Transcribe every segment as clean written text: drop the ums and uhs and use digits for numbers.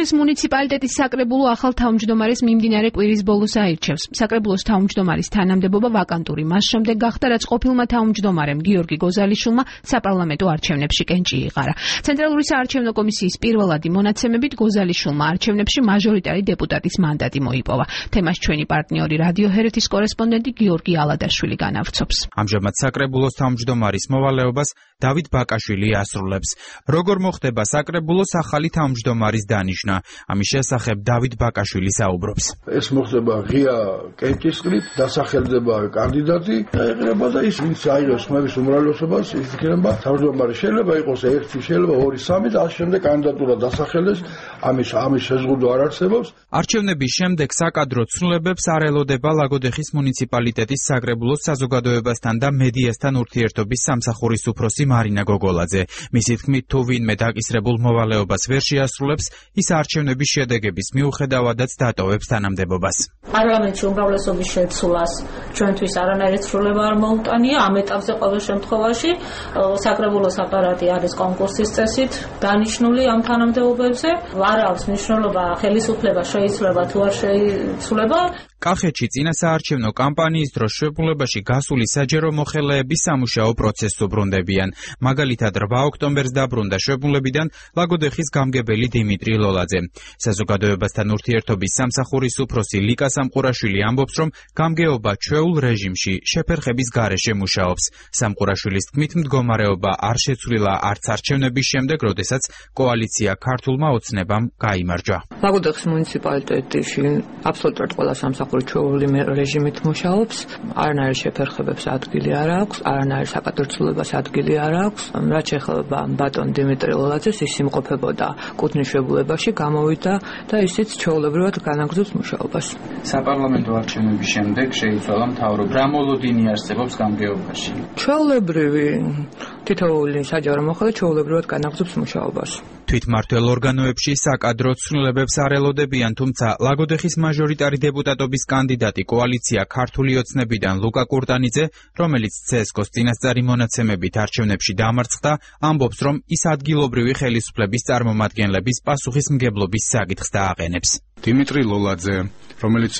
ლაგოდეხის მუნიციპალიტეტის საკრებულო ახალ თავმჯდომარეს მიმდინარე კვირის ბოლოს აირჩევს. საკრებულოს თავმჯდომარის თანამდებობა ვაკანტური მას შემდეგ გახდა, რაც ყოფილმა თავმჯდომარემ გიორგი გოზალიშვილმა საპარლამენტო არჩევნებში კენჭი იღარა. ცენტრალური საარჩევნო კომისიის პირველადი მონაცემებით გოზალიშვილმა არჩევნებში მაჟორიტარი დეპუტატის მანდატი მოიპოვა. თემას ჩვენი პარტნიორი რადიო ჰერეთის კორესპონდენტი გიორგი ალადაშვილი განავრცობს. ამჟამად საკრებულოს თავმჯდომარის მოვალეობას დავით ბაკაშვილი ასრულებს. როგორ მოხდება საკრებულოს ახალი თავმჯდომარის დანიშნა? ამის შესახებ დავით ბაკაშვილი საუბრობს. ეს მოხდება ღია კენჭისყრით, დასახელდება კანდიდატი, ეღრება და ის ვინც აიღებს ხმების უმრავლესობას, ის იქნება თავმჯდომარი. შეიძლება იყოს ერთი, შეიძლება ორი, სამი და ამ შემდეგ კანდიდატურა დასახელდეს, ამის შეზღუდვა არ არსებობს. არჩევნების შემდეგ საკადრო ცვლილებებს არ ელოდება ლაგოდეხის მუნიციპალიტეტის საკრებულოს საზოგადოებასთან და მედიასთან ურთიერთობის სამსახურის უფროსი მარინა გოგოლაძე. მისი თქმით, თუ ვინმე დაკისრებულ მოვალეობას ვერ შეასრულებს, ის არჩევნების შედეგების მიუხედავადაც დატოვებს თანამდებობას. პარლამენტში უმრავლესობის შეცვლას ჩვენთვის არანაირი ცვლილება არ მოუტანია. ამ ეტაპზე ყოველ შემთხვევაში საკრებულოს აპარატი არის კონკურსის წესით დანიშნული ამ თანამდებობებზე. არ აქვს მნიშვნელობა ხელისუფლება შეიცვლება თუ არ შეიცვლება. კახეთში წინა საარჩევნო კამპანიის დროს შეფულებაში გასული საჯარო მოხელეების სამუშაო პროცესს უბრუნდებიან. მაგალითად 8 ოქტომბერს დაბრუნდა შეფულებიდან ლაგოდეხის გამგებელი დიმიტრი ლოლაძე. საზოგადოებასთან ურთიერთობის სამსახურის უფროსი ლიკა სამყურაშვილი ამბობს, რომ გამგეობა ჩვეულ რეჟიმში შეფერხების გარეშე მუშაობს. სამყურაშვილის თქმით, მდგომარეობა არ შეცვლილა არც არჩევნების შემდეგ, როდესაც კოალიცია ქართულმა ოცნებამ გაიმარჯვა. ლაგოდეხის მუნიციპალიტეტში აბსოლუტურად ყველა სამსახური ჩვეული რეჟიმით მუშაობს, არანაირ შეფერხებებს ადგილი არ აქვს, არანაირ საკადრო ცვლილებას ადგილი არ აქვს. რაც ეხება ბატონ დიმიტრი ლოლაძეს, ის იმყოფებოდა კუთნის შებულებაში, გამოვიდა და ისიც ჩვეულებრივად განაგრძობს მუშაობას. საპარლამენტო არჩევნების შემდეგ შეიცვალა მთავრობა. რა მოლოდინი არსებობს გამგეობაში? ჩვეულებრივი თითოეული საჯარო მოხელე ჩვეულებრივად განაგრძობს მუშაობას. თვითმმართველ ორგანოებში საკადრო ცვლილებებს არ ელოდებიან, თუმცა ლაგოდეხის მაჟორიტარი დეპუტატობის კანდიდატი კოალიცია ქართული ოცნებიდან ლუკა კურტანიძე, რომელიც CSKO-ს წინასწარი მონაცემებით არჩევნებში დამარცხდა, ამბობს, რომ ის ადგილობრივი ხელისუფლების წარმომადგენლების პასუხისმგებლობის საკითხს დააყენებს. დიმიტრი ლოლაძე, რომელიც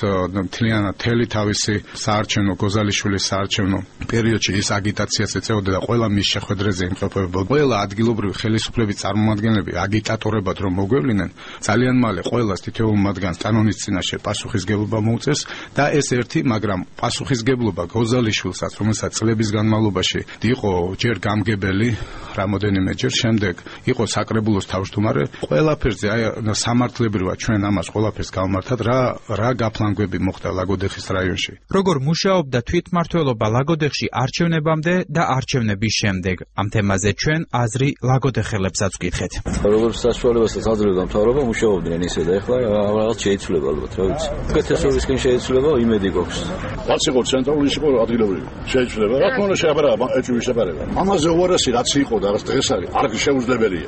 მთელი თავისი საარჩევნო გოზალიშვილის საარჩევნო პერიოდში ის აგიტაციას ეწეოდა და ყველა მის შეხვედრაზე იმყოფებოდა. ყველა ადგილობრივი ხელისუფლების წარმომადგენლები აგიტატორებად რომ მოგვევლინენ, ძალიან მალე ყველას თითოეულ მათგანს კანონის წინაშე პასუხისმგებლობა მოუწეს და ეს ერთი, მაგრამ პასუხისმგებლობა გოზალიშვილსაც, რომელსაც წლების განმავლობაში იყო ჯერ გამგებელი, რამოდენიმეჯერ, შემდეგ იყო საკრებულოს თავმჯდომარე, ყველაფერზე სამართლებრივად ჩვენ ამას ყველაფერს გავმართად, რა გაფლანგვები მოხდა ლაგოდეხის რაიონში. როგორ მუშაობდა თვითმმართველობა ლაგოდეხში არჩევნებამდე და არჩევნების შემდეგ? ამ თემაზე ჩვენ აზრი ლაგოდეხელებსაც ვკითხეთ. როგორ საშუალებასაც აძლევდა მთავრობა მუშაობდნენ ისე და ეხლა რაღაც შეიცვლება ალბათ, რა ვიცი. უკეთესობისკენ შეიცვლება, იმედი გვაქვს. რაც იყო ცენტრალური იყო ადგილობრივი. შეიცვლება, რა თქმა უნდა შეაბარა ეჭვი შეფარება. ამაზე უარესი რაც იყო და რაც დღეს არის, არ შეუძლებელია.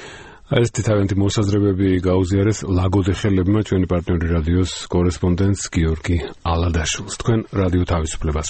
ეს თავიანთი მოსაზრებები გაუზიარეს ლაგოდეხელებმა ჩვენი პარტნიორი რადიოს კორესპონდენტს გიორგი ალადაშვილს. თქვენ რადიო თავისუფლებას